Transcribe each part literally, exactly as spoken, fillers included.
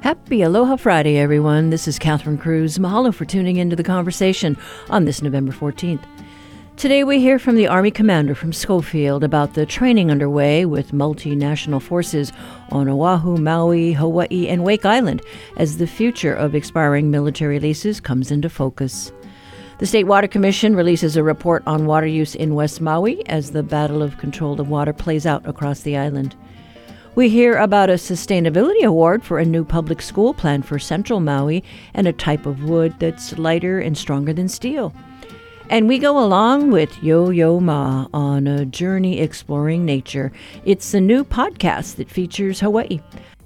Happy Aloha Friday, everyone. This is Catherine Cruz. Mahalo for tuning into the conversation on this November fourteenth. Today we hear from the Army commander from Schofield about the training underway with multinational forces on Oahu, Maui, Hawaii, and Wake Island as the future of expiring military leases comes into focus. The State Water Commission releases a report on water use in West Maui as the battle of control of water plays out across the island. We hear about a sustainability award for a new public school planned for Central Maui and a type of wood that's lighter and stronger than steel. And we go along with Yo-Yo Ma on a journey exploring nature. It's a new podcast that features Hawaii.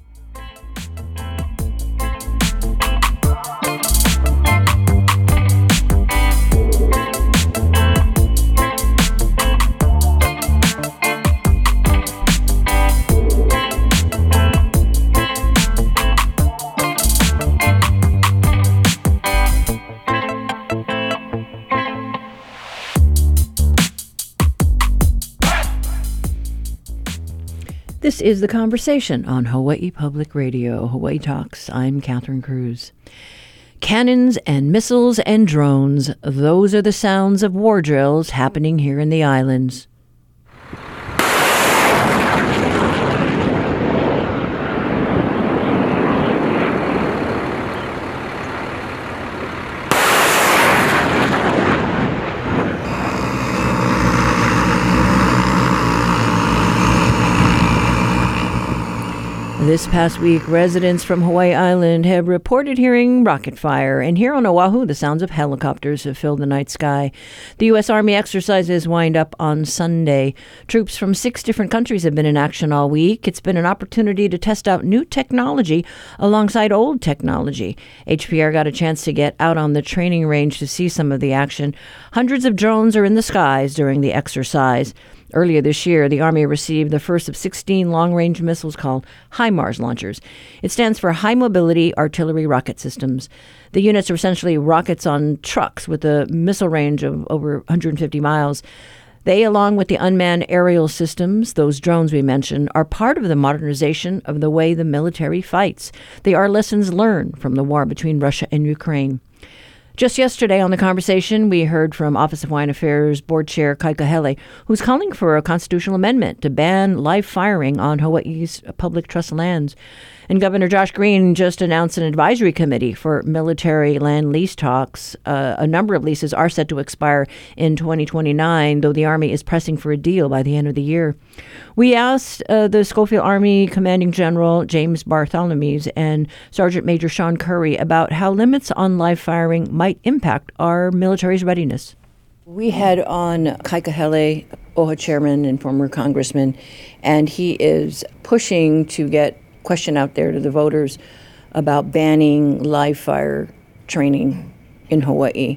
This is The Conversation on Hawaii Public Radio, Hawaii Talks. I'm Catherine Cruz. Cannons and missiles and drones, those are the sounds of war drills happening here in the islands. This past week, residents from Hawaii Island have reported hearing rocket fire, and here on Oahu, the sounds of helicopters have filled the night sky. The U S Army exercises wind up on Sunday. Troops from six different countries have been in action all week. It's been an opportunity to test out new technology alongside old technology. H P R got a chance to get out on the training range to see some of the action. Hundreds of drones are in the skies during the exercise. Earlier this year, the Army received the first of sixteen long-range missiles called HIMARS launchers. It stands for High Mobility Artillery Rocket Systems. The units are essentially rockets on trucks with a missile range of over one hundred fifty miles. They, along with the unmanned aerial systems, those drones we mentioned, are part of the modernization of the way the military fights. They are lessons learned from the war between Russia and Ukraine. Just yesterday on The Conversation, we heard from Office of Hawaiian Affairs Board Chair Kai Kahele, who's calling for a constitutional amendment to ban live firing on Hawaii's public trust lands. And Governor Josh Green just announced an advisory committee for military land lease talks. Uh, a number of leases are set to expire in twenty twenty-nine, though the Army is pressing for a deal by the end of the year. We asked uh, the Schofield Army Commanding General James Barthelmews and Sergeant Major Sean Curry about how limits on live firing might impact our military's readiness. We had on Kai Kahele, O H A chairman and former congressman, and he is pushing to get question out there to the voters about banning live fire training in Hawaii.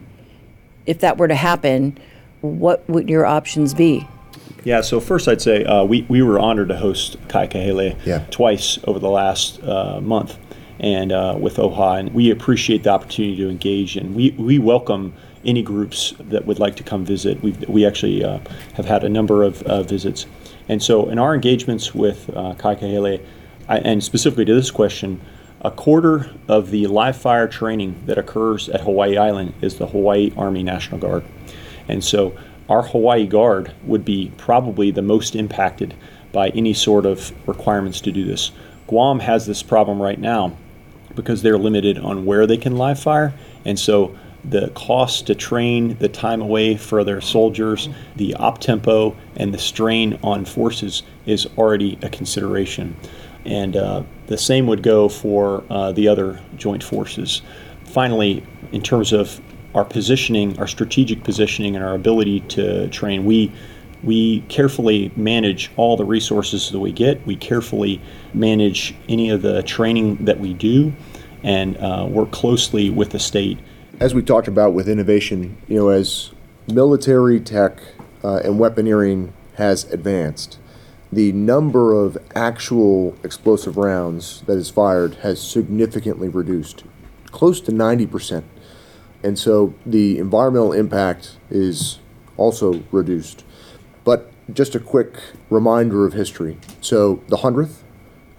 If that were to happen, what would your options be? Yeah, so first I'd say uh, we, we were honored to host Kai Kahele yeah. twice over the last uh, month and uh, with O H A, and we appreciate the opportunity to engage, and we, we welcome any groups that would like to come visit. We we actually uh, have had a number of uh, visits. And so in our engagements with uh, Kai Kahele, I, and specifically to this question, a quarter of the live fire training that occurs at Hawaii Island is the Hawaii Army National Guard. And so our Hawaii Guard would be probably the most impacted by any sort of requirements to do this. Guam has this problem right now because they're limited on where they can live fire. And so the cost to train, the time away for their soldiers, the op tempo, and the strain on forces is already a consideration. And uh, the same would go for uh, the other joint forces. Finally, in terms of our positioning, our strategic positioning, and our ability to train, we we carefully manage all the resources that we get. We carefully manage any of the training that we do, and uh, work closely with the state. As we talked about with innovation, you know, as military tech uh, and weaponeering has advanced, the number of actual explosive rounds that is fired has significantly reduced, close to ninety percent. And so the environmental impact is also reduced. But just a quick reminder of history. So the hundredth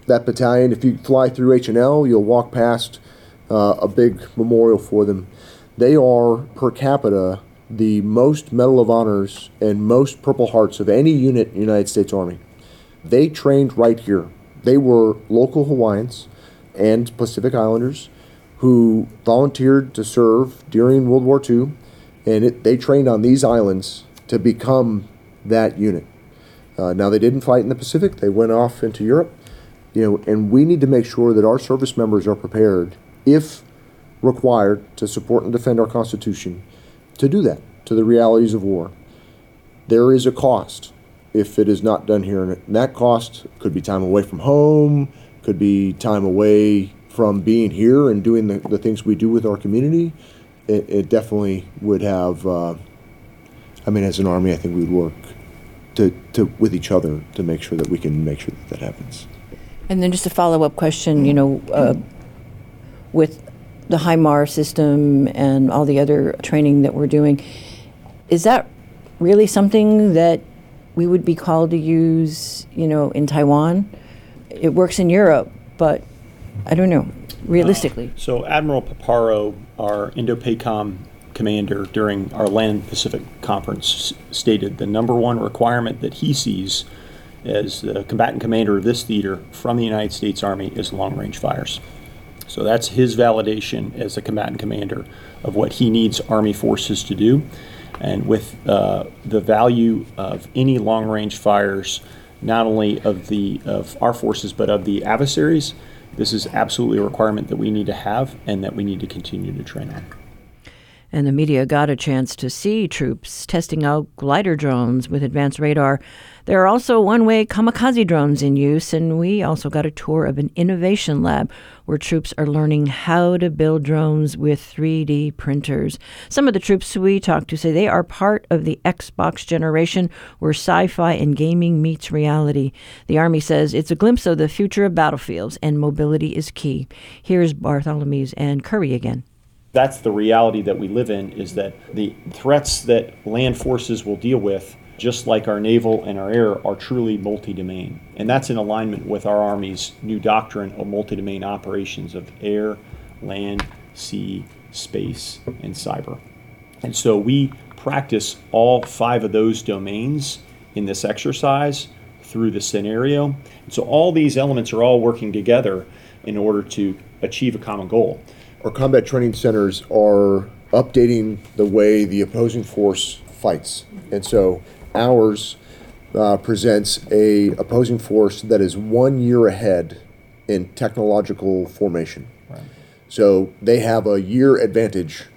that battalion, if you fly through H and L, you'll walk past uh, a big memorial for them. They are, per capita, the most Medal of Honors and most Purple Hearts of any unit in the United States Army. They trained right here. They were local Hawaiians and Pacific Islanders who volunteered to serve during World War Two, and it, they trained on these islands to become that unit. Uh, now, they didn't fight in the Pacific. They went off into Europe, you know, and we need to make sure that our service members are prepared, if required, to support and defend our Constitution, to do that, to the realities of war. There is a cost if it is not done here, and that cost could be time away from home, could be time away from being here and doing the, the things we do with our community. It, it definitely would have, uh, I mean, as an Army, I think we'd work to, to with each other to make sure that we can make sure that that happens. And then just a follow-up question, you know, uh, with the HIMARS system and all the other training that we're doing, is that really something that we would be called to use, you know, in Taiwan? It works in Europe, but I don't know, realistically. Uh, so Admiral Paparo, our Indo-PACOM commander during our Land Pacific Conference, stated the number one requirement that he sees as the combatant commander of this theater from the United States Army is long-range fires. So that's his validation as a combatant commander of what he needs Army forces to do. And with uh, the value of any long-range fires, not only of the of our forces, but of the adversaries, this is absolutely a requirement that we need to have and that we need to continue to train on. And the media got a chance to see troops testing out glider drones with advanced radar. There are also one-way kamikaze drones in use, and we also got a tour of an innovation lab where troops are learning how to build drones with three D printers. Some of the troops we talked to say they are part of the Xbox generation where sci-fi and gaming meets reality. The Army says it's a glimpse of the future of battlefields, and mobility is key. Here's Barthelme's and Curry again. That's the reality that we live in, is that the threats that land forces will deal with, just like our naval and our air, are truly multi-domain. And that's in alignment with our Army's new doctrine of multi-domain operations of air, land, sea, space, and cyber. And so we practice all five of those domains in this exercise through the scenario. And so all these elements are all working together in order to achieve a common goal. Our combat training centers are updating the way the opposing force fights. And so ours uh, presents a opposing force that is one year ahead in technological formation. Right. So they have a year advantage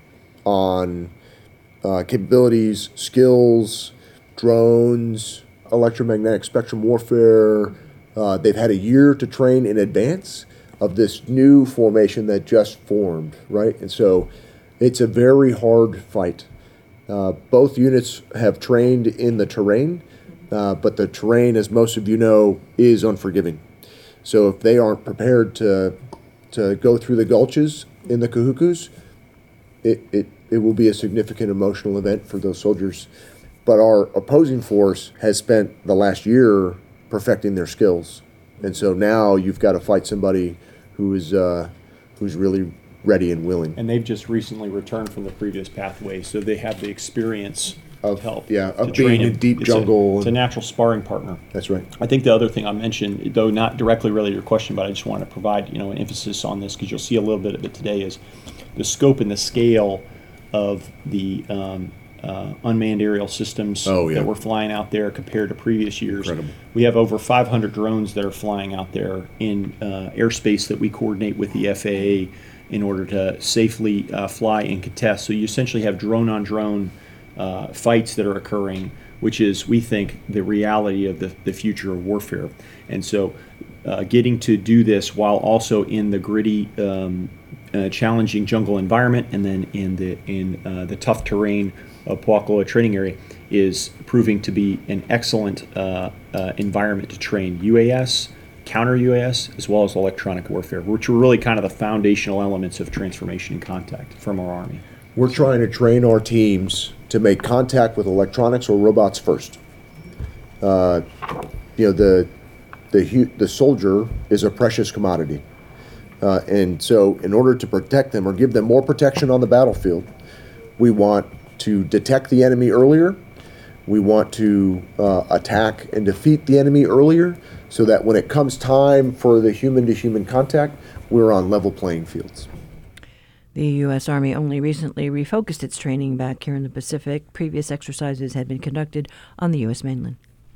on uh, capabilities, skills, drones, electromagnetic spectrum warfare. Uh, they've had a year to train in advance of this new formation that just formed, right? And so it's a very hard fight. Uh, both units have trained in the terrain, uh, but the terrain, as most of you know, is unforgiving. So if they aren't prepared to to go through the gulches in the Kahukus, it, it, it will be a significant emotional event for those soldiers. But our opposing force has spent the last year perfecting their skills. And so now you've got to fight somebody who is uh, who's really ready and willing. And they've just recently returned from the previous pathway, so they have the experience of help. Yeah, of being in deep it's jungle. A, it's a natural sparring partner. That's right. I think the other thing I mentioned, though not directly related to your question, but I just want to provide you know an emphasis on this because you'll see a little bit of it today, is the scope and the scale of the um, uh, unmanned aerial systems oh, yeah. that we're flying out there compared to previous years. Incredible. We have over five hundred drones that are flying out there in uh, airspace that we coordinate with the F A A in order to safely uh, fly and contest. So you essentially have drone-on-drone uh, fights that are occurring, which is, we think, the reality of the, the future of warfare. And so uh, getting to do this while also in the gritty, um, uh, challenging jungle environment and then in the, in, uh, the tough terrain of Poakaloa training area is proving to be an excellent uh, uh, environment to train U A S, counter U A S, as well as electronic warfare, which are really kind of the foundational elements of transformation and contact from our Army. We're trying to train our teams to make contact with electronics or robots first. Uh, you know, the the hu- the soldier is a precious commodity. Uh, and so in order to protect them or give them more protection on the battlefield, we want to detect the enemy earlier. We want to uh, attack and defeat the enemy earlier so that when it comes time for the human-to-human contact, we're on level playing fields. The U S. Army only recently refocused its training back here in the Pacific. Previous exercises had been conducted on the U S mainland.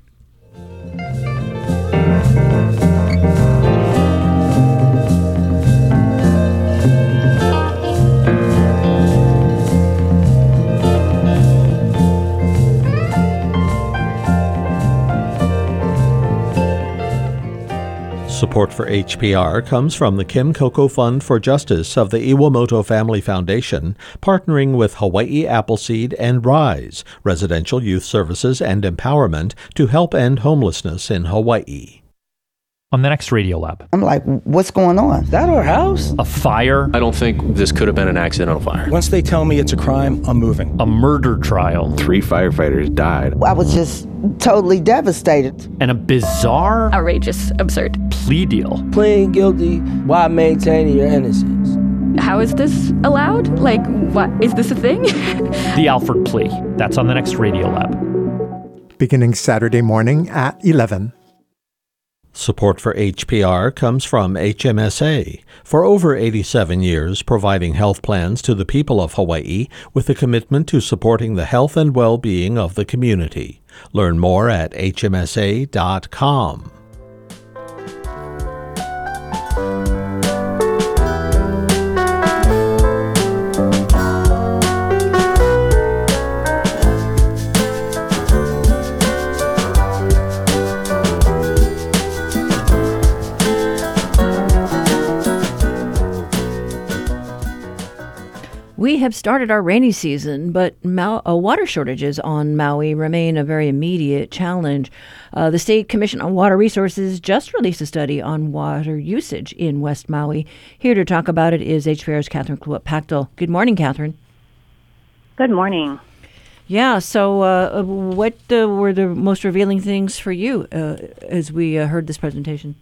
Support for H P R comes from the Kim Coco Fund for Justice of the Iwamoto Family Foundation, partnering with Hawaii Appleseed and RISE, Residential Youth Services and Empowerment, to help end homelessness in Hawaii. On the next Radio Lab. I'm like, what's going on? Is that our house? A fire. I don't think this could have been an accidental fire. Once they tell me it's a crime, I'm moving. A murder trial. Three firefighters died. I was just totally devastated. And a bizarre, outrageous, absurd plea deal. Pleading guilty while maintaining your innocence. How is this allowed? Like, what? Is this a thing? The Alford plea. That's on the next Radio Lab. Beginning Saturday morning at eleven. Support for H P R comes from H M S A, for over eighty-seven years providing health plans to the people of Hawaii with a commitment to supporting the health and well-being of the community. Learn more at H M S A dot com. We have started our rainy season, but Mau- uh, water shortages on Maui remain a very immediate challenge. Uh, the State Commission on Water Resources just released a study on water usage in West Maui. Here to talk about it is H P R's Catherine Kluat-Pachtel. Good morning, Catherine. Good morning. Yeah, so uh, what uh, were the most revealing things for you uh, as we uh, heard this presentation?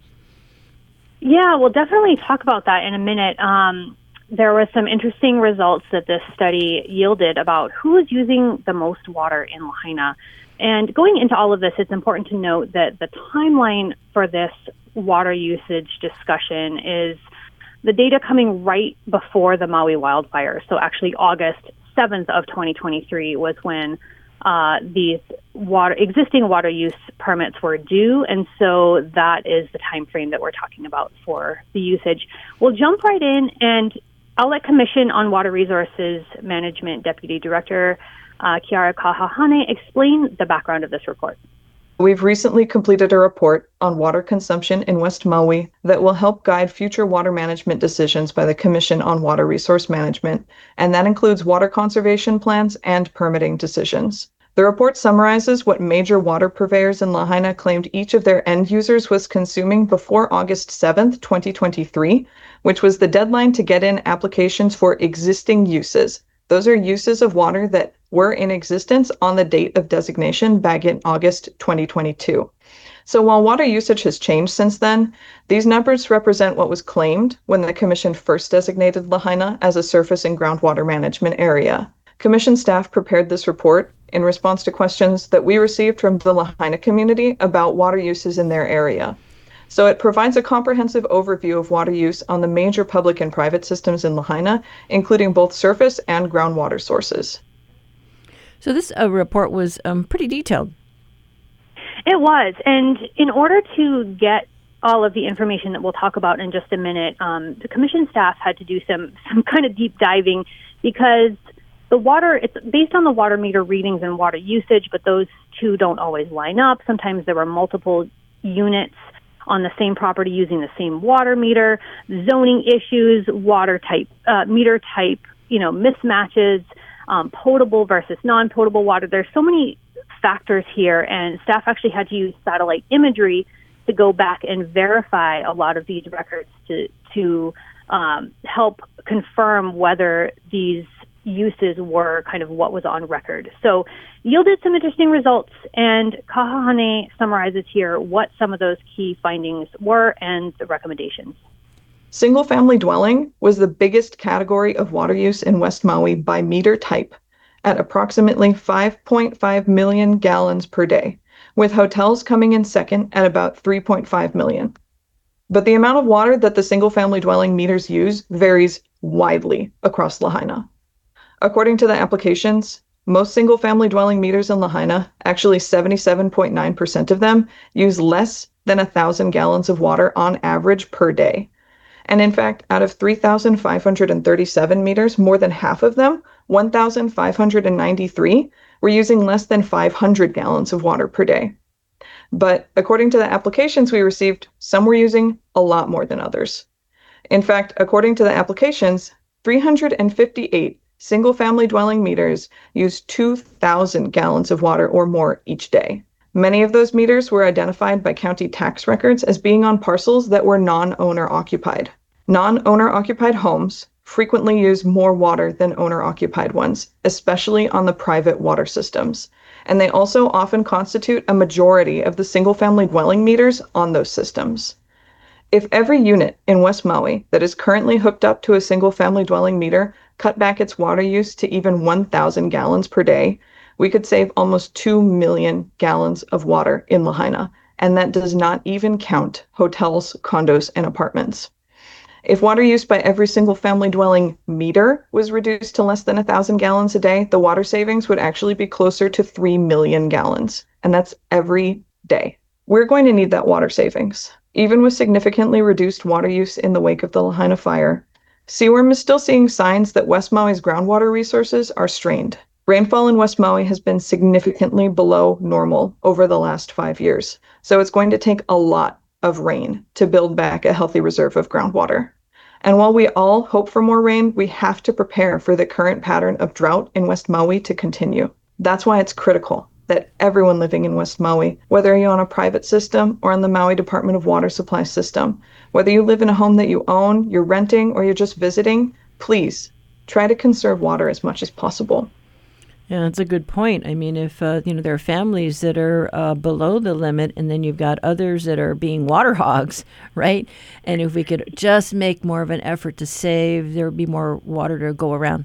Yeah, we'll definitely talk about that in a minute. Um, There were some interesting results that this study yielded about who is using the most water in Lahaina. And going into all of this, it's important to note that the timeline for this water usage discussion is the data coming right before the Maui wildfires. So actually August seventh of twenty twenty-three was when uh, these water existing water use permits were due. And so that is the time frame that we're talking about for the usage. We'll jump right in, and I'll let Commission on Water Resources Management Deputy Director uh, Kiara Kahahane explain the background of this report. We've recently completed a report on water consumption in West Maui that will help guide future water management decisions by the Commission on Water Resource Management, and that includes water conservation plans and permitting decisions. The report summarizes what major water purveyors in Lahaina claimed each of their end users was consuming before August seventh, twenty twenty-three, which was the deadline to get in applications for existing uses. Those are uses of water that were in existence on the date of designation back in August twenty twenty-two. So while water usage has changed since then, these numbers represent what was claimed when the Commission first designated Lahaina as a surface and groundwater management area. Commission staff prepared this report in response to questions that we received from the Lahaina community about water uses in their area. So it provides a comprehensive overview of water use on the major public and private systems in Lahaina, including both surface and groundwater sources. So this uh, report was um, pretty detailed. It was. And in order to get all of the information that we'll talk about in just a minute, um, the Commission staff had to do some, some kind of deep diving because the water, it's based on the water meter readings and water usage, but those two don't always line up. Sometimes there were multiple units on the same property using the same water meter, zoning issues, water type, uh, meter type, you know, mismatches, um, potable versus non-potable water. There's so many factors here, and staff actually had to use satellite imagery to go back and verify a lot of these records to to um, help confirm whether these uses were kind of what was on record. So yielded some interesting results, and Kahahane summarizes here what some of those key findings were and the recommendations. Single-family dwelling was the biggest category of water use in West Maui by meter type at approximately five point five million gallons per day, with hotels coming in second at about three point five million. But the amount of water that the single-family dwelling meters use varies widely across Lahaina. According to the applications, most single-family dwelling meters in Lahaina, actually seventy-seven point nine percent of them, use less than one thousand gallons of water on average per day. And in fact, out of three thousand five hundred thirty-seven meters, more than half of them, one thousand five hundred ninety-three, were using less than five hundred gallons of water per day. But according to the applications we received, some were using a lot more than others. In fact, according to the applications, three hundred fifty-eight single-family dwelling meters use two thousand gallons of water or more each day. Many of those meters were identified by county tax records as being on parcels that were non-owner occupied. Non-owner occupied homes frequently use more water than owner-occupied ones, especially on the private water systems. And they also often constitute a majority of the single-family dwelling meters on those systems. If every unit in West Maui that is currently hooked up to a single-family dwelling meter cut back its water use to even one thousand gallons per day, we could save almost two million gallons of water in Lahaina, and that does not even count hotels, condos, and apartments. If water use by every single-family dwelling meter was reduced to less than one thousand gallons a day, the water savings would actually be closer to three million gallons, and that's every day. We're going to need that water savings. Even with significantly reduced water use in the wake of the Lahaina fire, Seaworm is still seeing signs that West Maui's groundwater resources are strained. Rainfall in West Maui has been significantly below normal over the last five years, so it's going to take a lot of rain to build back a healthy reserve of groundwater. And while we all hope for more rain, we have to prepare for the current pattern of drought in West Maui to continue. That's why it's critical that everyone living in West Maui, whether you're on a private system or on the Maui Department of Water Supply system, whether you live in a home that you own, you're renting, or you're just visiting, please try to conserve water as much as possible. Yeah, that's a good point. I mean, if uh, you know there are families that are uh, below the limit, and then you've got others that are being water hogs, right? And if we could just make more of an effort to save, there would be more water to go around.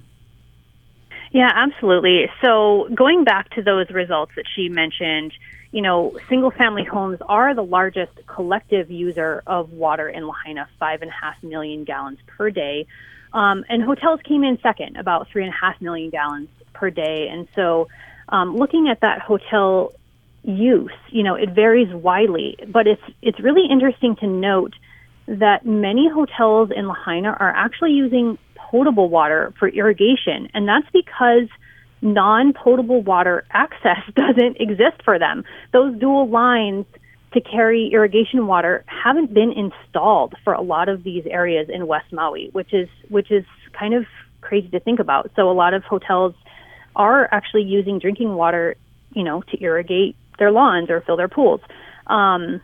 Yeah, absolutely. So going back to those results that she mentioned, you know, single-family homes are the largest collective user of water in Lahaina, five and a half million gallons per day, um, and hotels came in second, about three and a half million gallons per day. And so um, looking at that hotel use, you know, it varies widely, but it's it's really interesting to note that many hotels in Lahaina are actually using potable water for irrigation, and that's because non-potable water access doesn't exist for them. Those dual lines to carry irrigation water haven't been installed for a lot of these areas in West Maui, which is which is kind of crazy to think about. So a lot of hotels are actually using drinking water, you know, to irrigate their lawns or fill their pools. Um,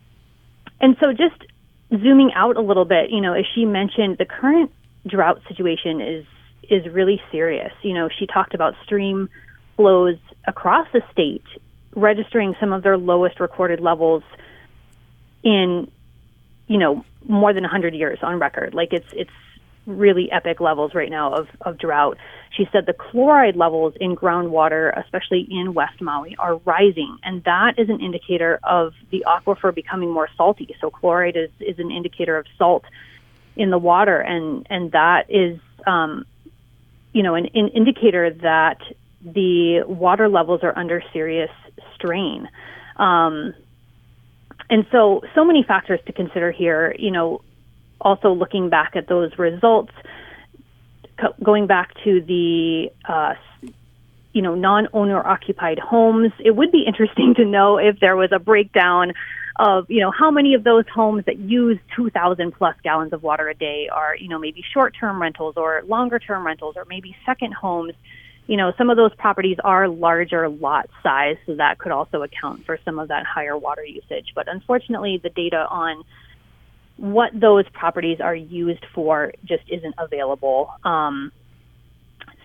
and so just zooming out a little bit, you know, as she mentioned, the current drought situation is is really serious. You know, she talked about stream flows across the state registering some of their lowest recorded levels in, you know, more than one hundred years on record. Like it's it's really epic levels right now of, of drought. She said the chloride levels in groundwater, especially in West Maui, are rising, and that is an indicator of the aquifer becoming more salty. So chloride is, is an indicator of salt in the water, and, and that is, um, you know, an, an indicator that the water levels are under serious strain. Um, and so, so many factors to consider here, you know, also looking back at those results, co- going back to the, uh, you know, non-owner occupied homes, it would be interesting to know if there was a breakdown of, you know, how many of those homes that use two thousand plus gallons of water a day are, you know, maybe short-term rentals or longer-term rentals or maybe second homes. You know, some of those properties are larger lot size, so that could also account for some of that higher water usage. But unfortunately, the data on what those properties are used for just isn't available. Um,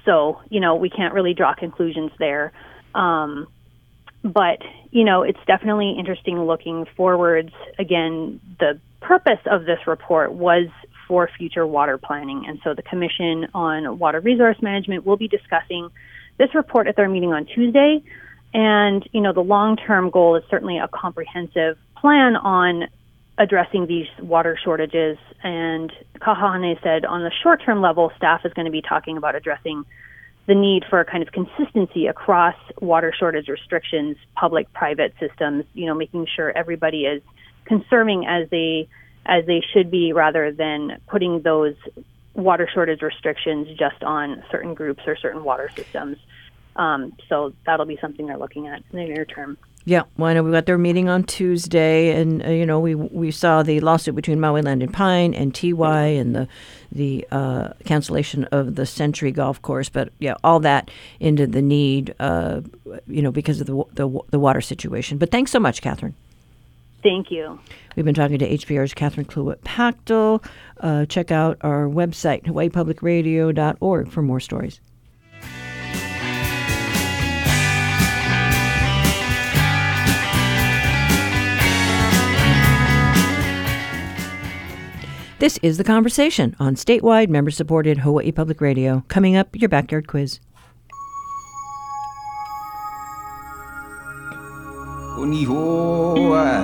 So, you know, we can't really draw conclusions there. Um, but, you know, it's definitely interesting looking forwards. Again, the purpose of this report was for future water planning. And so the Commission on Water Resource Management will be discussing this report at their meeting on Tuesday. And, you know, the long-term goal is certainly a comprehensive plan on addressing these water shortages. And Kahahane said on the short-term level, staff is going to be talking about addressing the need for a kind of consistency across water shortage restrictions, public-private systems, you know, making sure everybody is conserving as they as they should be, rather than putting those water shortage restrictions just on certain groups or certain water systems. Um, so that'll be something they're looking at in the near term. Yeah, well, I know we got their meeting on Tuesday, and uh, you know we we saw the lawsuit between Maui Land and Pine and T Y and the the uh, cancellation of the Century Golf Course. But yeah, all that into the need, uh, you know, because of the, the the water situation. But thanks so much, Catherine. Thank you. We've been talking to H P R's Catherine Kluwet-Pachtel. Uh, check out our website, hawaii public radio dot org, for more stories. This is The Conversation on statewide, member-supported Hawaii Public Radio. Coming up, your backyard quiz. Onihoa,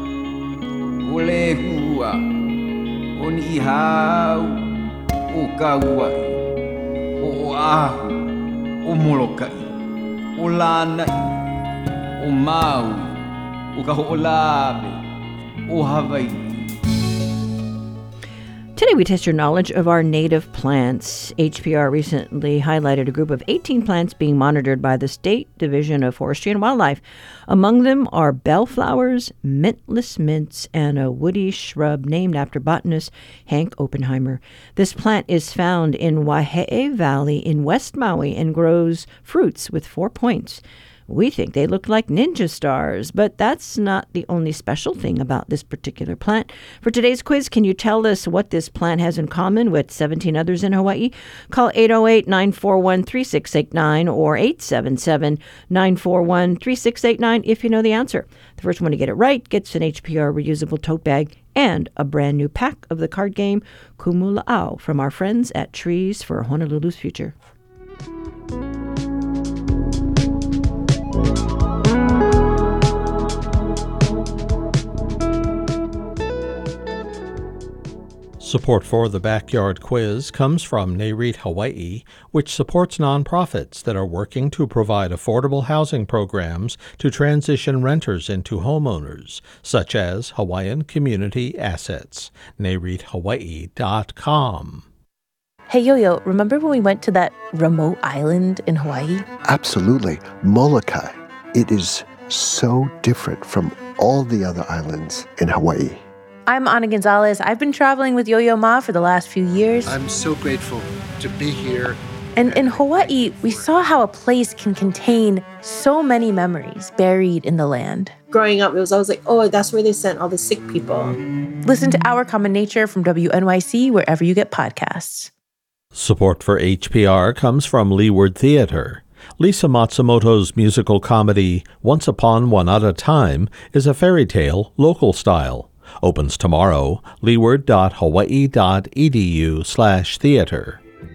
olehua, onihau, okauai, oahu, omolokai, olanai, omaui, okaho'olabe, ohawaii. Today we test your knowledge of our native plants. H P R recently highlighted a group of eighteen plants being monitored by the State Division of Forestry and Wildlife. Among them are bellflowers, mintless mints, and a woody shrub named after botanist Hank Oppenheimer. This plant is found in Waihe'e Valley in West Maui and grows fruits with four points. We think they look like ninja stars, but that's not the only special thing about this particular plant. For today's quiz, can you tell us what this plant has in common with seventeen others in Hawaii? Call eight oh eight, nine four one, three six eight nine or eight seven seven, nine four one, three six eight nine if you know the answer. The first one to get it right gets an H P R reusable tote bag and a brand new pack of the card game Kumula'au from our friends at Trees for Honolulu's Future. Support for the Backyard Quiz comes from NAREIT Hawaii, which supports nonprofits that are working to provide affordable housing programs to transition renters into homeowners, such as Hawaiian Community Assets. nareit hawaii dot com. Hey, Yo-Yo, remember when we went to that remote island in Hawaii? Absolutely. Molokai. It is so different from all the other islands in Hawaii. I'm Ana Gonzalez. I've been traveling with Yo-Yo Ma for the last few years. I'm so grateful to be here. And in Hawaii, we saw how a place can contain so many memories buried in the land. Growing up, it was always like, oh, that's where they sent all the sick people. Listen to Our Common Nature from W N Y C wherever you get podcasts. Support for H P R comes from Leeward Theater. Lisa Matsumoto's musical comedy Once Upon One at a Time is a fairy tale local style. Opens tomorrow, leeward dot hawaii dot e d u slash theater.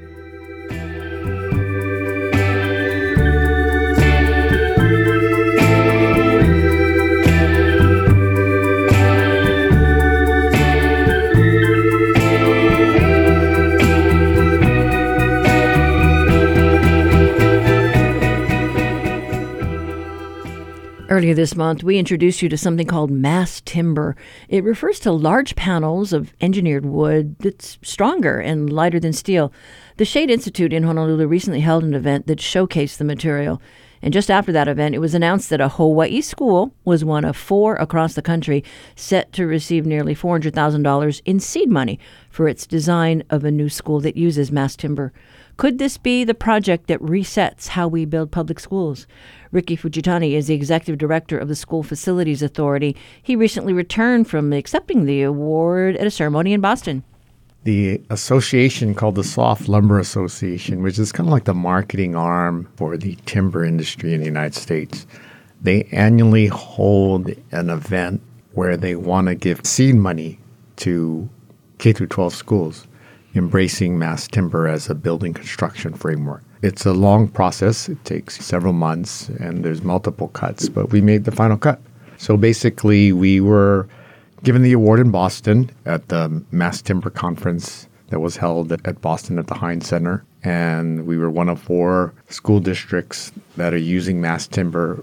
Earlier this month, we introduced you to something called mass timber. It refers to large panels of engineered wood that's stronger and lighter than steel. The Shade Institute in Honolulu recently held an event that showcased the material. And just after that event, it was announced that a Hawaii school was one of four across the country set to receive nearly four hundred thousand dollars in seed money for its design of a new school that uses mass timber. Could this be the project that resets how we build public schools? Ricky Fujitani is the executive director of the School Facilities Authority. He recently returned from accepting the award at a ceremony in Boston. the association called the Soft Lumber Association, which is kind of like the marketing arm for the timber industry in the United States. They annually hold an event where they want to give seed money to K through twelve schools, embracing mass timber as a building construction framework. It's a long process. It takes several months, and there's multiple cuts, but we made the final cut. So basically, we were given the award in Boston at the Mass Timber Conference that was held at Boston at the Heinz Center. And we were one of four school districts that are using mass timber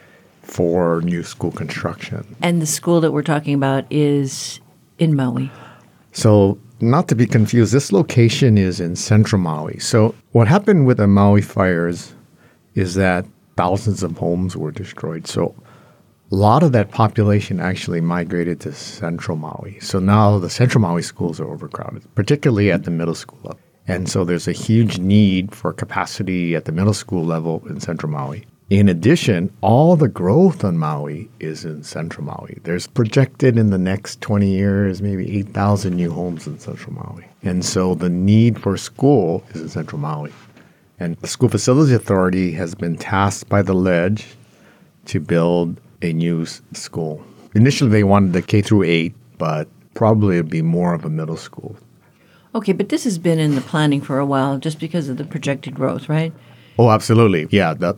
for new school construction. And the school that we're talking about is in Maui. So not to be confused, this location is in central Maui. So what happened with the Maui fires is that thousands of homes were destroyed. So a lot of that population actually migrated to central Maui. So now the central Maui schools are overcrowded, particularly at the middle school level. And so there's a huge need for capacity at the middle school level in central Maui. In addition, all the growth on Maui is in central Maui. There's projected in the next twenty years, maybe eight thousand new homes in central Maui. And so the need for school is in central Maui. And the School Facilities Authority has been tasked by the Ledge to build a new school. Initially, they wanted the K through eight, but probably it'd be more of a middle school. Okay, but this has been in the planning for a while just because of the projected growth, right? Oh, absolutely. Yeah. The,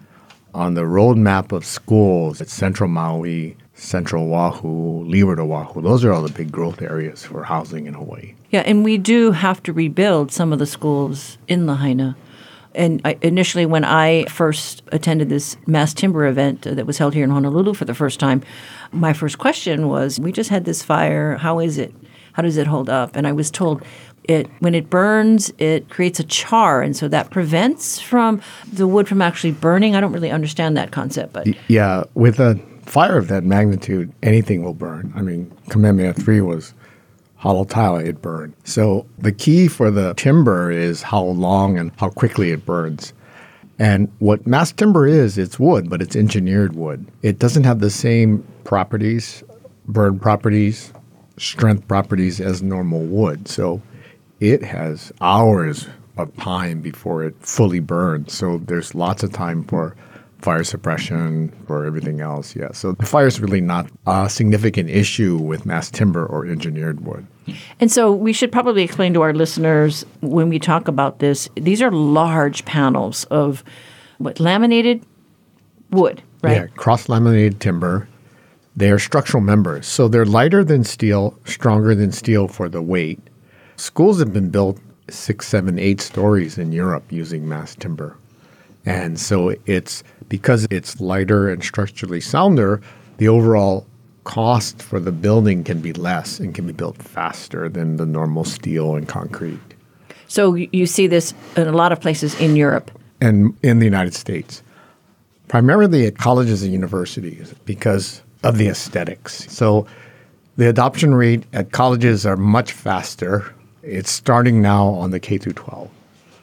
on the roadmap of schools, it's Central Maui, Central Oahu, Leeward Oahu. Those are all the big growth areas for housing in Hawaii. Yeah, and we do have to rebuild some of the schools in Lahaina. And I, initially, when I first attended this mass timber event that was held here in Honolulu for the first time, my first question was, we just had this fire. How is it? How does it hold up? And I was told it when it burns, it creates a char. And so that prevents from the wood from actually burning. I don't really understand that concept. But yeah, with a fire of that magnitude, anything will burn. I mean, Kamehameha three was hollow tile, it burned. So the key for the timber is how long and how quickly it burns. And what mass timber is, it's wood, but it's engineered wood. It doesn't have the same properties, burn properties, strength properties as normal wood. So it has hours of time before it fully burns. So there's lots of time for fire suppression, for everything else, yeah. So the fire is really not a significant issue with mass timber or engineered wood. And so we should probably explain to our listeners when we talk about this, these are large panels of what, laminated wood, right? Yeah, cross-laminated timber. They are structural members. So they're lighter than steel, stronger than steel for the weight. Schools have been built six, seven, eight stories in Europe using mass timber. And so it's because it's lighter and structurally sounder, the overall cost for the building can be less and can be built faster than the normal steel and concrete. So you see this in a lot of places in Europe. And in the United States, primarily at colleges and universities because of the aesthetics. So the adoption rate at colleges are much faster. It's starting now on the K through twelve.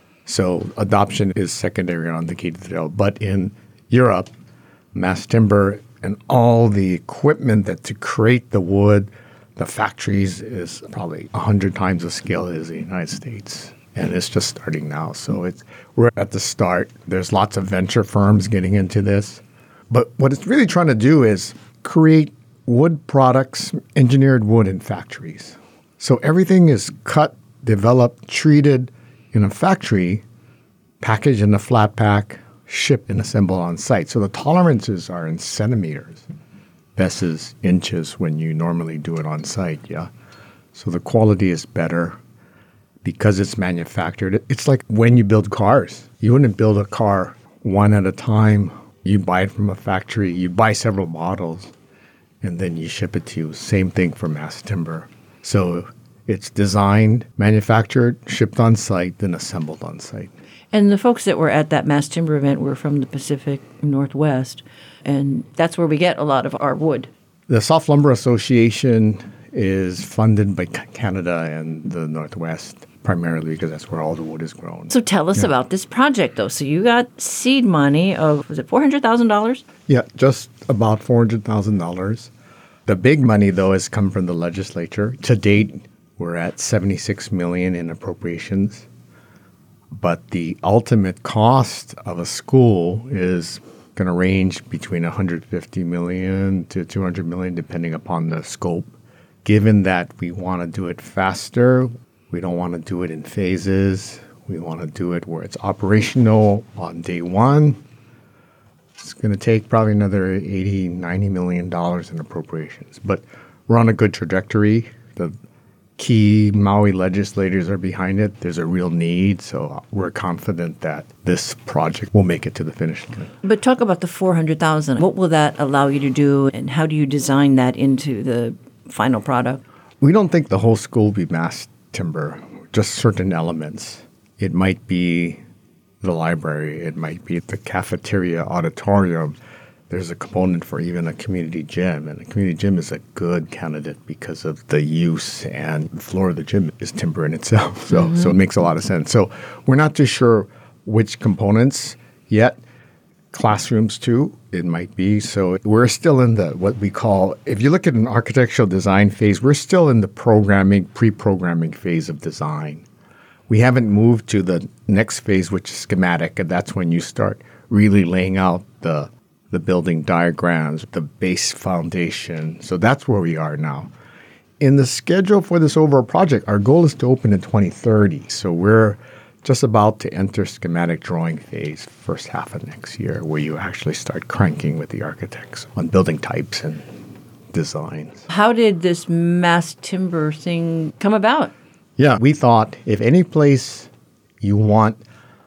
So adoption is secondary on the K through twelve. But in Europe, mass timber and all the equipment that to create the wood, the factories is probably one hundred times the scale as the United States. And it's just starting now. So it's we're at the start. There's lots of venture firms getting into this. But what it's really trying to do is create wood products, engineered wood in factories. So everything is cut, developed, treated in a factory, packaged in a flat pack, shipped and assembled on site. So the tolerances are in centimeters versus inches when you normally do it on site, yeah? So the quality is better because it's manufactured. It's like when you build cars. You wouldn't build a car one at a time. You buy it from a factory. You buy several models, and then you ship it to you. Same thing for mass timber. So it's designed, manufactured, shipped on site, then assembled on site. And the folks that were at that mass timber event were from the Pacific Northwest, and that's where we get a lot of our wood. The Soft Lumber Association is funded by Canada and the Northwest, primarily because that's where all the wood is grown. So tell us yeah. about this project, though. So you got seed money of, was it four hundred thousand dollars? Yeah, just about four hundred thousand dollars. The big money, though, has come from the legislature. To date, We're at seventy-six million dollars in appropriations. But the ultimate cost of a school is going to range between one hundred fifty million dollars to two hundred million dollars, depending upon the scope. Given that we want to do it faster, we don't want to do it in phases. We want to do it where it's operational on day one. It's going to take probably another eighty, ninety million dollars in appropriations. But we're on a good trajectory. The key Maui legislators are behind it. There's a real need, so we're confident that this project will make it to the finish line. But talk about the four hundred thousand dollars. What will that allow you to do, and how do you design that into the final product? We don't think the whole school will be mass timber, just certain elements. It might be the library. It might be the cafeteria, auditorium. There's a component for even a community gym, and a community gym is a good candidate because of the use, and the floor of the gym is timber in itself. So, mm-hmm. so it makes a lot of sense. So we're not too sure which components yet. Classrooms too, it might be. So we're still in the what we call, if you look at an architectural design phase, we're still in the programming, pre-programming phase of design. We haven't moved to the next phase, which is schematic, and that's when you start really laying out the the building diagrams, the base foundation. So that's where we are now. In the schedule for this overall project, our goal is to open in twenty thirty. So we're just about to enter schematic drawing phase, first half of next year, where you actually start cranking with the architects on building types and designs. How did this mass timber thing come about? Yeah, we thought if any place you want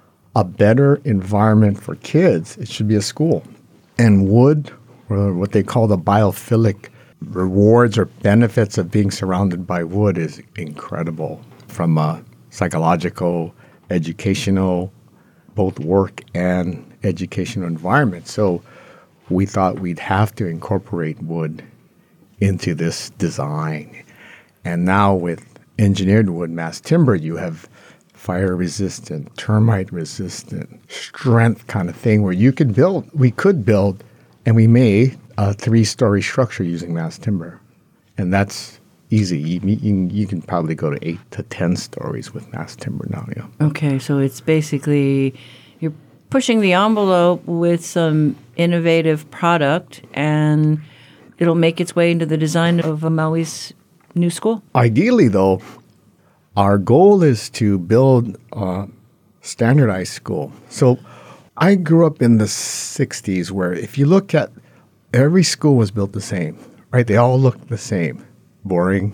a better environment for kids, it should be a school. And wood, or what they call the biophilic rewards or benefits of being surrounded by wood, is incredible from a psychological, educational, both work and educational environment. So we thought we'd have to incorporate wood into this design. And now with engineered wood mass timber, you have fire resistant, termite resistant, strength kind of thing where you could build, we could build, and we may, a three-story structure using mass timber. And that's easy. You, you, you can probably go to eight to ten stories with mass timber now, yeah. Okay, so it's basically, you're pushing the envelope with some innovative product, and it'll make its way into the design of Maui's new school? Ideally, though, our goal is to build a standardized school. So I grew up in the sixties where if you look at every school was built the same, right? They all looked the same. Boring,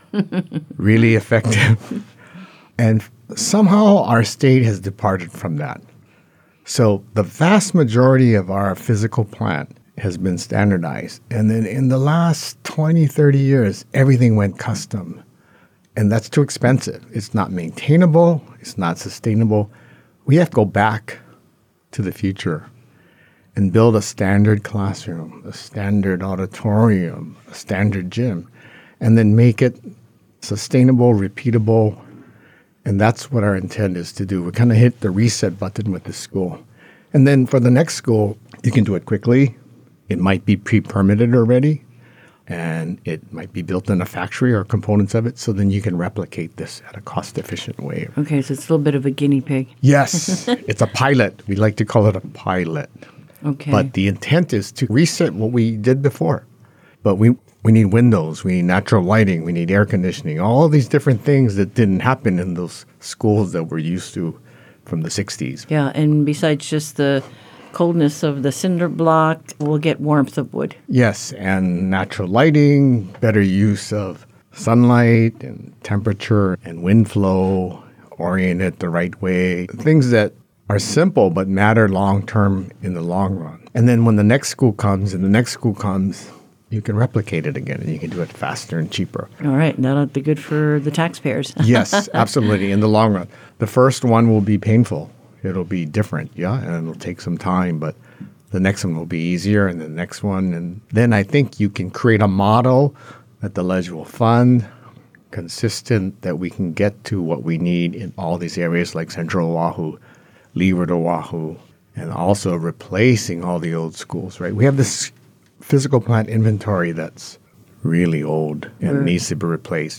really effective. And somehow our state has departed from that. So the vast majority of our physical plant has been standardized. And then in the last twenty, thirty years, everything went custom. And that's too expensive. It's not maintainable. It's not sustainable. We have to go back to the future and build a standard classroom, a standard auditorium, a standard gym, and then make it sustainable, repeatable. And that's what our intent is to do. We kind of hit the reset button with this school. And then for the next school, you can do it quickly. It might be pre-permitted already. And it might be built in a factory or components of it, so then you can replicate this at a cost-efficient way. Okay, so it's a little bit of a guinea pig. Yes, it's a pilot. We like to call it a pilot. Okay. But the intent is to reset what we did before. But we, we need windows, we need natural lighting, we need air conditioning, all these different things that didn't happen in those schools that we're used to from the sixties. Yeah, and besides just the coldness of the cinder block, we'll get warmth of wood. Yes, and natural lighting, better use of sunlight and temperature and wind flow, orient it the right way. Things that are simple but matter long-term in the long run. And then when the next school comes and the next school comes, you can replicate it again and you can do it faster and cheaper. All right, that'll be good for the taxpayers. Yes, absolutely, in the long run. The first one will be painful. It'll be different, yeah, and it'll take some time, but the next one will be easier, and the next one. And then I think you can create a model that the ledge will fund, consistent, that we can get to what we need in all these areas like Central Oahu, Leeward Oahu, and also replacing all the old schools, right? We have this physical plant inventory that's really old and Right. needs to be replaced.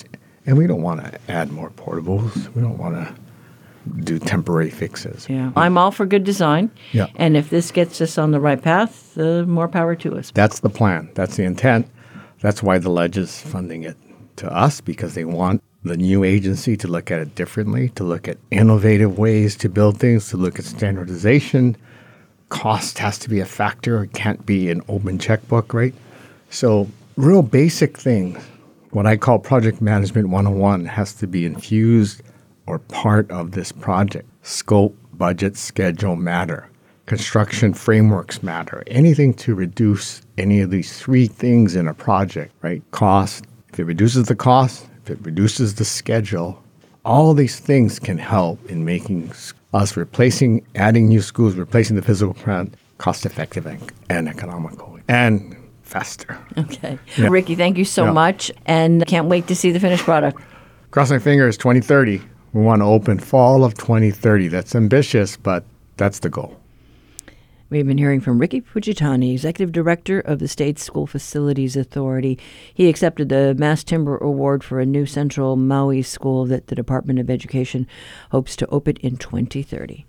And we don't want to add more portables. We don't want to do temporary fixes. Yeah, I'm all for good design. Yeah. And if this gets us on the right path, uh, more power to us. That's the plan. That's the intent. That's why the Ledge is funding it to us, because they want the new agency to look at it differently, to look at innovative ways to build things, to look at standardization. Cost has to be a factor. It can't be an open checkbook, right? So real basic things, what I call project management one oh one, has to be infused or part of this project. Scope, budget, schedule matter. Construction frameworks matter. Anything to reduce any of these three things in a project, right? Cost. If it reduces the cost, if it reduces the schedule, all these things can help in making us replacing, adding new schools, replacing the physical plant cost-effective and, and economical and faster. Okay. Yeah. Ricky, thank you so Yeah. much, and can't wait to see the finished product. Cross my fingers, twenty thirty. We want to open fall of twenty thirty. That's ambitious, but that's the goal. We've been hearing from Ricky Fujitani, Executive Director of the State School Facilities Authority. He accepted the Mass Timber Award for a new central Maui school that the Department of Education hopes to open in twenty thirty.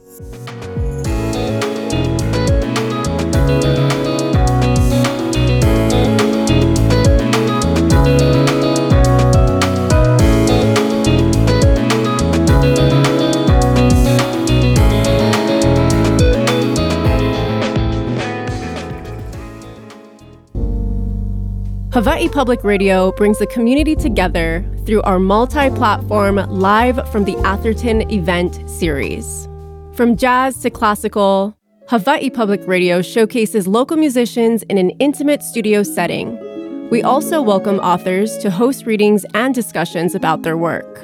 Hawaii Public Radio brings the community together through our multi-platform Live from the Atherton event series. From jazz to classical, Hawaii Public Radio showcases local musicians in an intimate studio setting. We also welcome authors to host readings and discussions about their work.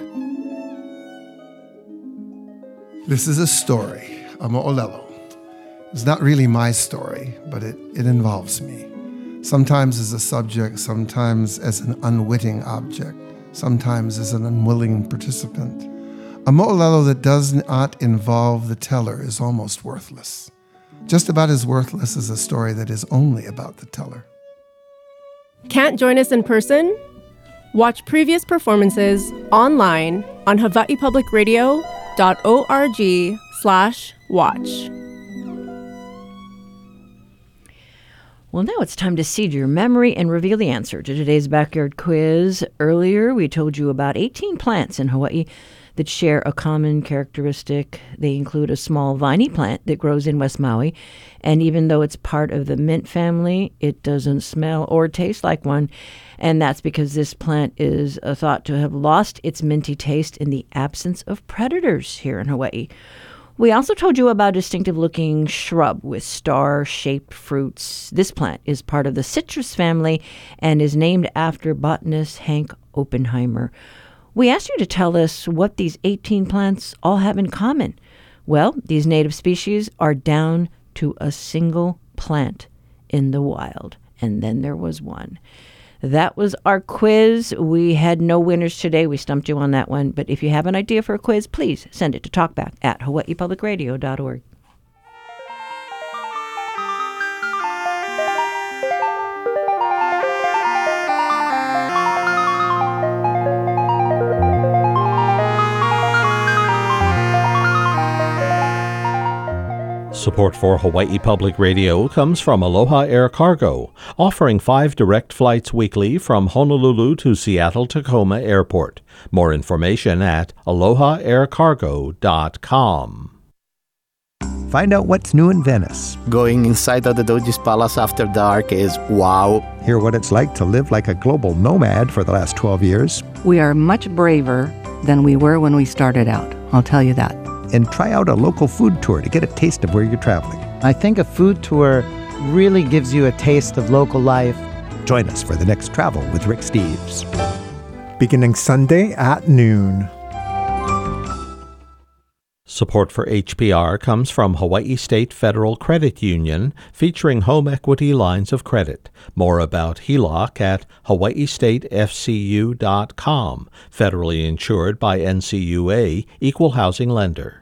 This is a story, a mo'olelo. It's not really my story, but it, it involves me. Sometimes as a subject, sometimes as an unwitting object, sometimes as an unwilling participant. A mo'olelo that does not involve the teller is almost worthless. Just about as worthless as a story that is only about the teller. Can't join us in person? Watch previous performances online on hawaii public radio dot org slash watch. Well, now it's time to seed your memory and reveal the answer to today's backyard quiz. Earlier, we told you about eighteen plants in Hawaii that share a common characteristic. They include a small viney plant that grows in West Maui, and even though it's part of the mint family, it doesn't smell or taste like one, and that's because this plant is uh, thought to have lost its minty taste in the absence of predators here in Hawaii. We also told you about a distinctive-looking shrub with star-shaped fruits. This plant is part of the citrus family and is named after botanist Hank Oppenheimer. We asked you to tell us what these eighteen plants all have in common. Well, these native species are down to a single plant in the wild, and then there was one. That was our quiz. We had no winners today. We stumped you on that one. But if you have an idea for a quiz, please send it to talkback at hawaii public radio dot org. Support for Hawaii Public Radio comes from Aloha Air Cargo, offering five direct flights weekly from Honolulu to Seattle-Tacoma Airport. More information at aloha air cargo dot com. Find out what's new in Venice. Going inside of the Doge's Palace after dark is wow. Hear what it's like to live like a global nomad for the last twelve years. We are much braver than we were when we started out, I'll tell you that. And try out a local food tour to get a taste of where you're traveling. I think a food tour really gives you a taste of local life. Join us for the next Travel with Rick Steves. Beginning Sunday at noon. Support for H P R comes from Hawaii State Federal Credit Union, featuring home equity lines of credit. More about H E L O C at hawaii state f c u dot com. Federally insured by N C U A, Equal Housing Lender.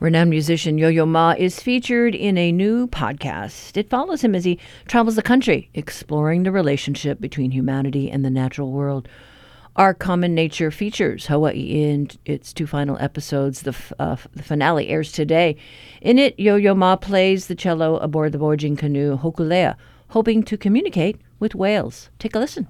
Renowned musician Yo-Yo Ma is featured in a new podcast. It follows him as he travels the country, exploring the relationship between humanity and the natural world. Our Common Nature features Hawaii in its two final episodes. The, f- uh, the finale airs today. In it, Yo-Yo Ma plays the cello aboard the voyaging canoe Hokulea, hoping to communicate with whales. Take a listen.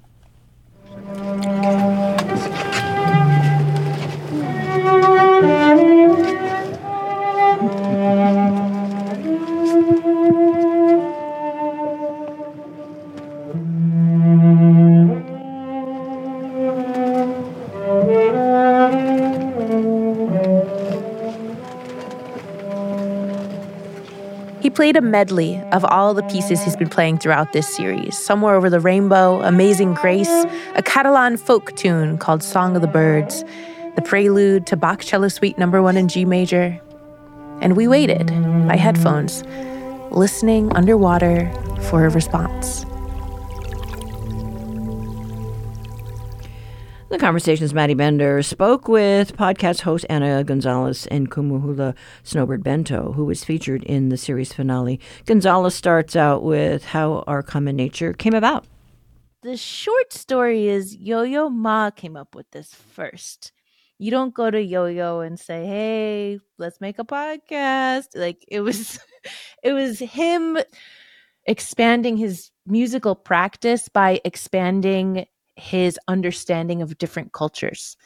He played a medley of all the pieces he's been playing throughout this series. Somewhere Over the Rainbow, Amazing Grace, a Catalan folk tune called Song of the Birds, the prelude to Bach Cello Suite number one in G major. And we waited by headphones, listening underwater for a response. The Conversation's Maddie Bender spoke with podcast host Anna Gonzalez and Kumuhula Snowbird Bento, who was featured in the series finale. Gonzalez starts out with how Our Common Nature came about. The short story is Yo-Yo Ma came up with this first. You don't go to Yo-Yo and say, hey, let's make a podcast. Like it was, it was him expanding his musical practice by expanding his understanding of different cultures.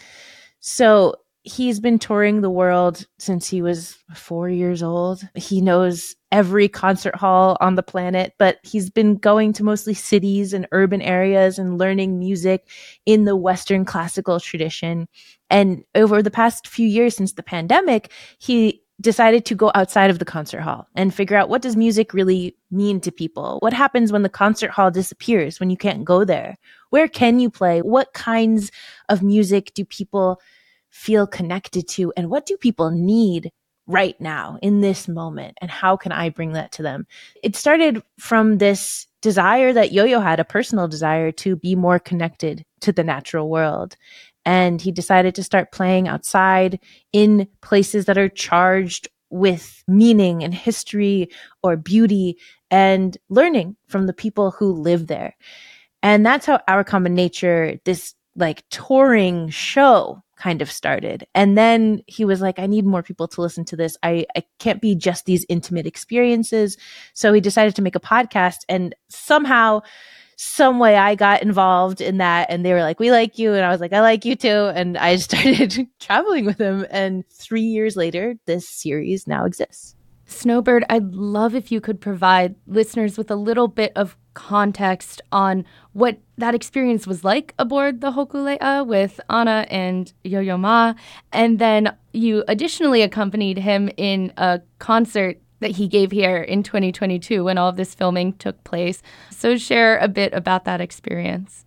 So he's been touring the world since he was four years old. He knows every concert hall on the planet, but he's been going to mostly cities and urban areas and learning music in the Western classical tradition. And over the past few years since the pandemic, he decided to go outside of the concert hall and figure out, what does music really mean to people? What happens when the concert hall disappears, when you can't go there? Where can you play? What kinds of music do people feel connected to? And what do people need right now in this moment? And how can I bring that to them? It started from this desire that Yo-Yo had, a personal desire to be more connected to the natural world. And he decided to start playing outside in places that are charged with meaning and history or beauty, and learning from the people who live there. And that's how Our Common Nature, this like touring show, kind of started. And then he was like, I need more people to listen to this. I, I can't be just these intimate experiences. So he decided to make a podcast, and somehow, some way I got involved in that, and they were like, we like you. And I was like, I like you too. And I started traveling with him. And three years later, this series now exists. Snowbird, I'd love if you could provide listeners with a little bit of context on what that experience was like aboard the Hokulea with Anna and Yo-Yo Ma. And then you additionally accompanied him in a concert that he gave here in twenty twenty-two when all of this filming took place. So share a bit about that experience.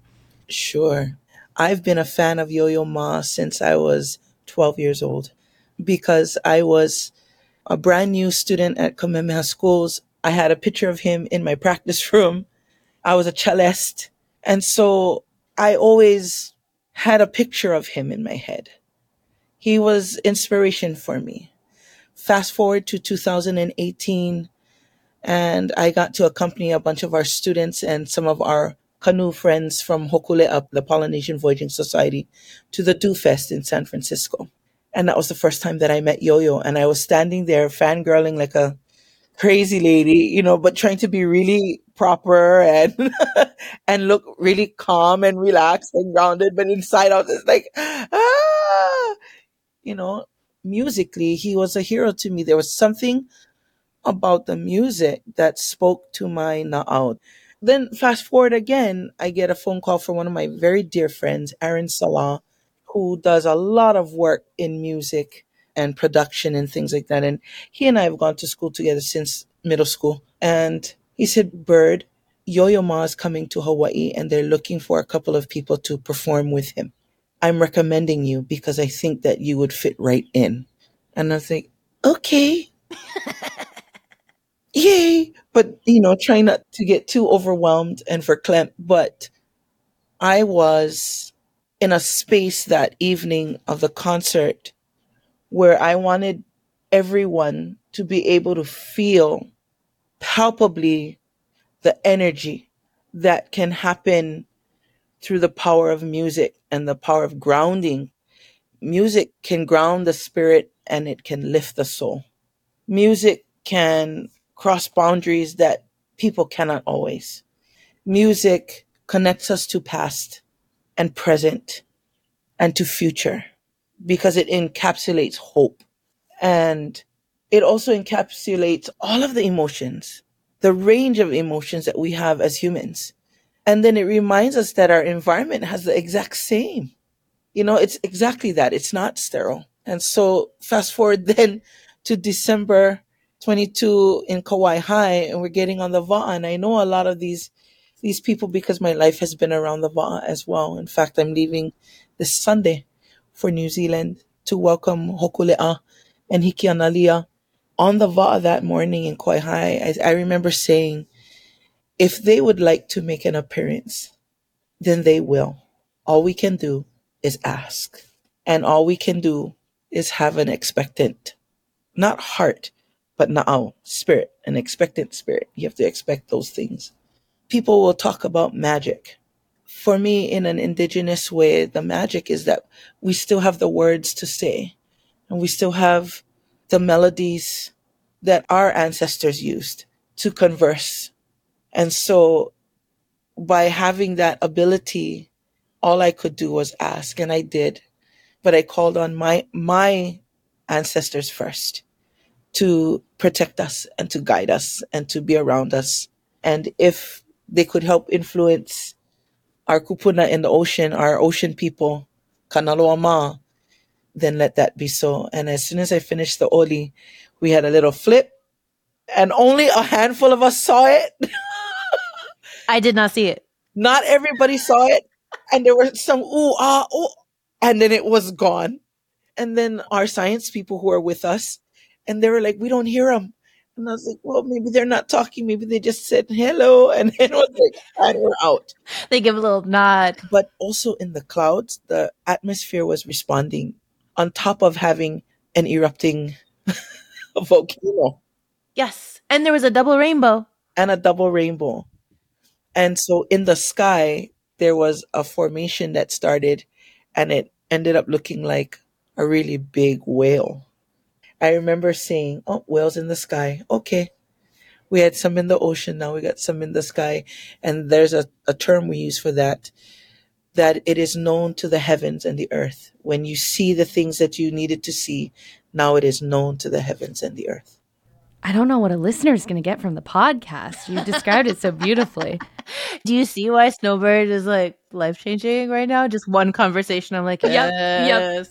Sure. I've been a fan of Yo-Yo Ma since I was twelve years old, because I was a brand new student at Kamehameha Schools. I had a picture of him in my practice room. I was a cellist. And so I always had a picture of him in my head. He was inspiration for me. Fast forward to two thousand eighteen, and I got to accompany a bunch of our students and some of our canoe friends from Hokulea, the Polynesian Voyaging Society, to the Dew Fest in San Francisco. And that was the first time that I met Yo-Yo. And I was standing there fangirling like a crazy lady, you know, but trying to be really proper and and look really calm and relaxed and grounded. But inside out, it's like, ah, you know, musically, he was a hero to me. There was something about the music that spoke to my na'au. Then fast forward again, I get a phone call from one of my very dear friends, Aaron Salah, who does a lot of work in music and production and things like that. And he and I have gone to school together since middle school. And he said, Bird, Yo-Yo Ma is coming to Hawaii and they're looking for a couple of people to perform with him. I'm recommending you because I think that you would fit right in. And I was like, okay. Yay. But, you know, trying not to get too overwhelmed and verklempt. But I was in a space that evening of the concert where I wanted everyone to be able to feel palpably the energy that can happen through the power of music and the power of grounding. Music can ground the spirit and it can lift the soul. Music can cross boundaries that people cannot always. Music connects us to past and present and to future because it encapsulates hope. And it also encapsulates all of the emotions, the range of emotions that we have as humans. And then it reminds us that our environment has the exact same. You know, it's exactly that. It's not sterile. And so fast forward then to December twenty-second in Kauai High, and we're getting on the Va'a. And I know a lot of these these people because my life has been around the Va'a as well. In fact, I'm leaving this Sunday for New Zealand to welcome Hokule'a and Hikianalia on the Va'a that morning in Kauai High. I, I remember saying, if they would like to make an appearance, then they will. All we can do is ask. And all we can do is have an expectant, not heart, but na'au, spirit, an expectant spirit. You have to expect those things. People will talk about magic. For me, in an indigenous way, the magic is that we still have the words to say, and we still have the melodies that our ancestors used to converse. And so by having that ability, all I could do was ask, and I did. But I called on my my ancestors first to protect us and to guide us and to be around us. And if they could help influence our kupuna in the ocean, our ocean people, Kanaloa, then let that be so. And as soon as I finished the oli, we had a little flip, and only a handful of us saw it. I did not see it. Not everybody saw it. And there were some ooh, ah, ooh, and then it was gone. And then our science people who are with us, and they were like, we don't hear them. And I was like, well, maybe they're not talking. Maybe they just said hello. And then it was like, and we're out. They give a little nod. But also in the clouds, the atmosphere was responding on top of having an erupting volcano. Yes. And there was a double rainbow. And a double rainbow. And so in the sky, there was a formation that started, and it ended up looking like a really big whale. I remember saying, oh, whales in the sky. Okay. We had some in the ocean. Now we got some in the sky. And there's a, a term we use for that, that it is known to the heavens and the earth. When you see the things that you needed to see, now it is known to the heavens and the earth. I don't know what a listener is going to get from the podcast. You described it so beautifully. Do you see why Snowbird is like life-changing right now? Just one conversation, I'm like, yes, Yep, yes,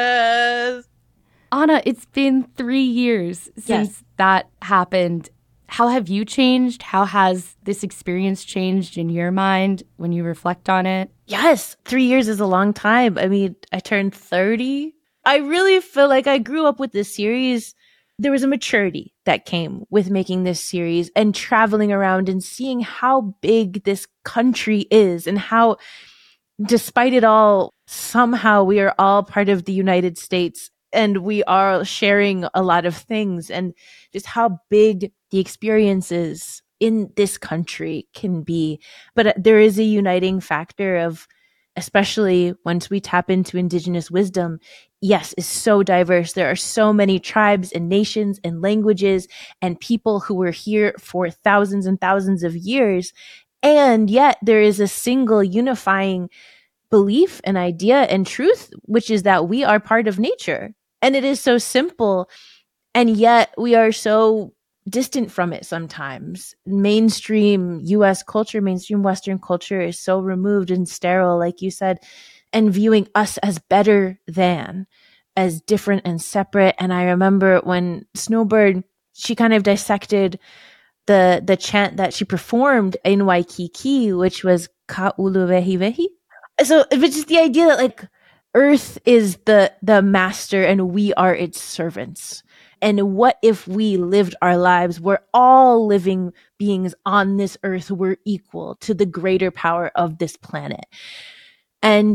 yes. Anna, it's been three years since Yes. that happened. How have you changed? How has this experience changed in your mind when you reflect on it? Yes, three years is a long time. I mean, I turned thirty. I really feel like I grew up with this series. There was a maturity that came with making this series and traveling around and seeing how big this country is and how, despite it all, somehow we are all part of the United States and we are sharing a lot of things, and just how big the experiences in this country can be. But there is a uniting factor of, especially once we tap into Indigenous wisdom, yes, is so diverse. There are so many tribes and nations and languages and people who were here for thousands and thousands of years. And yet there is a single unifying belief and idea and truth, which is that we are part of nature. And it is so simple. And yet we are so distant from it sometimes. Mainstream U S culture, mainstream Western culture is so removed and sterile, like you said, and viewing us as better than, as different and separate. And I remember when Snowbird, she kind of dissected the the chant that she performed in Waikiki, which was Ka'uluwehiwehi. So, which is the idea that like Earth is the the master and we are its servants. And what if we lived our lives where all living beings on this earth were equal to the greater power of this planet? And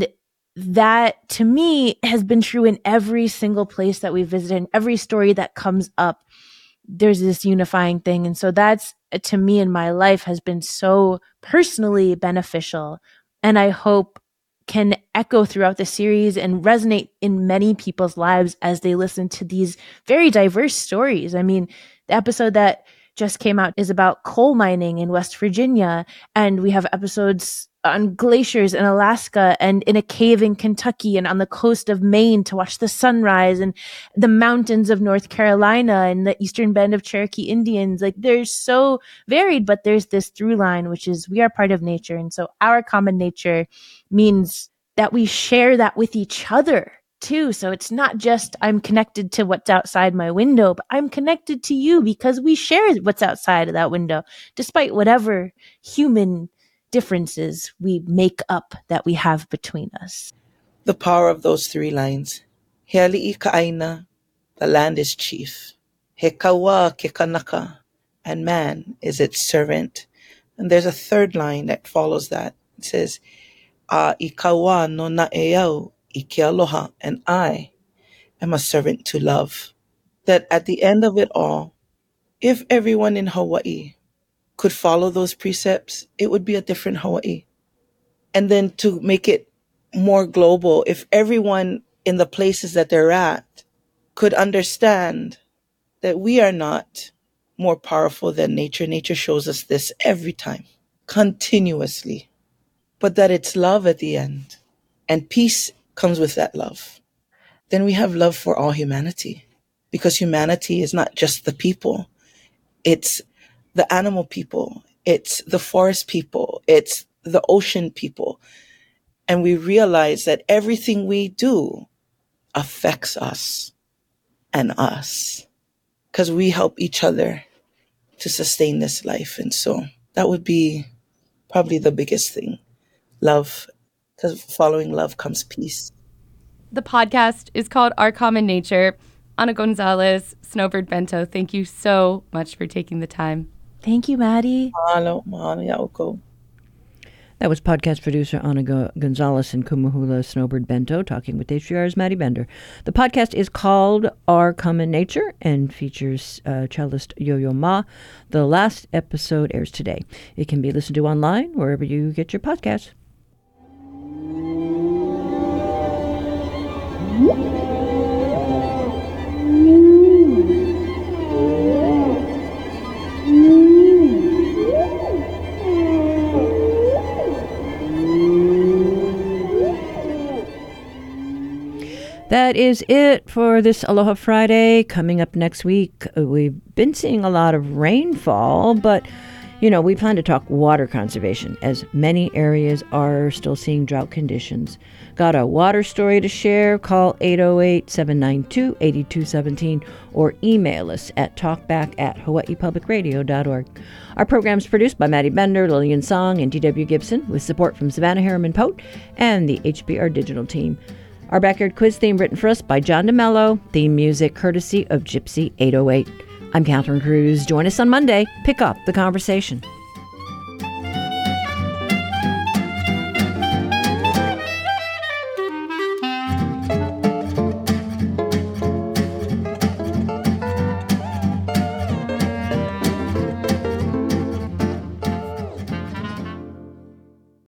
that to me has been true in every single place that we visit, in every story that comes up. There's this unifying thing. And so that's, to me in my life, has been so personally beneficial. And I hope can echo throughout the series and resonate in many people's lives as they listen to these very diverse stories. I mean, the episode that just came out is about coal mining in West Virginia. And we have episodes on glaciers in Alaska and in a cave in Kentucky and on the coast of Maine to watch the sunrise, and the mountains of North Carolina and the eastern band of Cherokee Indians. Like, they're so varied, but there's this through line, which is we are part of nature. And so our common nature means that we share that with each other too. So it's not just I'm connected to what's outside my window, but I'm connected to you because we share what's outside of that window, despite whatever human differences we make up that we have between us. The power of those three lines. Heali'i ka'aina, the land is chief. He kawa ke kanaka, and man is its servant. And there's a third line that follows that. It says, a ikawa no na'eau ike aloha, and I am a servant to love. That at the end of it all, if everyone in Hawaii could follow those precepts, it would be a different Hawaii. And then to make it more global, if everyone in the places that they're at could understand that we are not more powerful than nature. Nature shows us this every time, continuously, but that it's love at the end. And peace comes with that love. Then we have love for all humanity, because humanity is not just the people. It's the animal people, it's the forest people, it's the ocean people. And we realize that everything we do affects us and us, because we help each other to sustain this life. And so that would be probably the biggest thing. Love, because following love comes peace. The podcast is called Our Common Nature. Ana Gonzalez, Snowbird Bento, thank you so much for taking the time. Thank you, Maddie. Mahalo, mahalo, Yaoko. That was podcast producer Ana Gonzalez and Kumuhula Snowbird Bento talking with H P R's Maddie Bender. The podcast is called Our Common Nature and features uh, cellist Yo-Yo Ma. The last episode airs today. It can be listened to online wherever you get your podcasts. That is it for this Aloha Friday. Coming up next week, we've been seeing a lot of rainfall, but, you know, we plan to talk water conservation, as many areas are still seeing drought conditions. Got a water story to share? Call eight oh eight, seven nine two, eight two one seven or email us at talkback at hawaii public radio dot org. Our program is produced by Maddie Bender, Lillian Song, and D W Gibson, with support from Savannah Harriman Pote and the H B R Digital team. Our Backyard Quiz theme written for us by John DeMello. Theme music courtesy of Gypsy eight oh eight. I'm Catherine Cruz. Join us on Monday. Pick up the conversation.